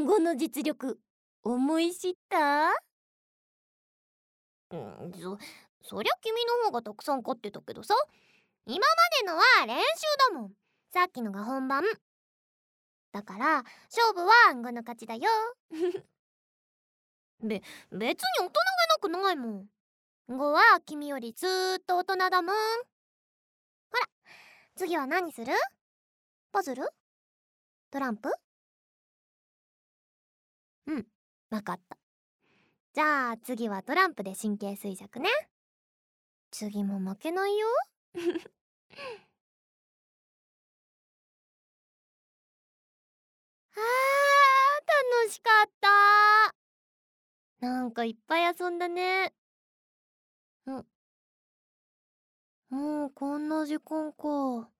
語の実力思い知った？そりゃ君の方がたくさん勝ってたけどさ。今までのは練習だもん。さっきのが本番だから、勝負は暗号の勝ちだよ。別に大人げなくないもん。語は君よりずーっと大人だもん。ほら、次は何する？パズル？トランプ？うん、わかった。じゃあ次はトランプで神経衰弱ね。次も負けないよ。あー、楽しかった。なんかいっぱい遊んだね。もうこんな時間か。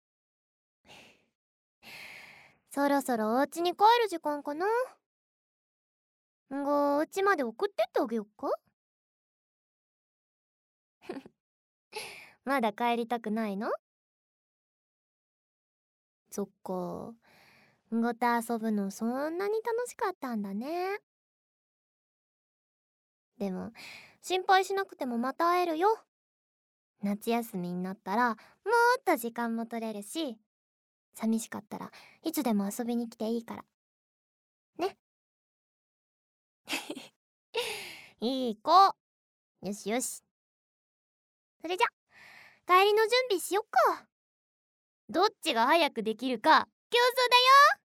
そろそろお家に帰る時間かな。お家まで送ってってあげよっか。まだ帰りたくないの？そっか。ごと遊ぶのそんなに楽しかったんだね。でも心配しなくてもまた会えるよ。夏休みになったらもっと時間も取れるし、寂しかったらいつでも遊びに来ていいからね。いい子。よしよし。それじゃ帰りの準備しよっか。どっちが早くできるか競争だよ。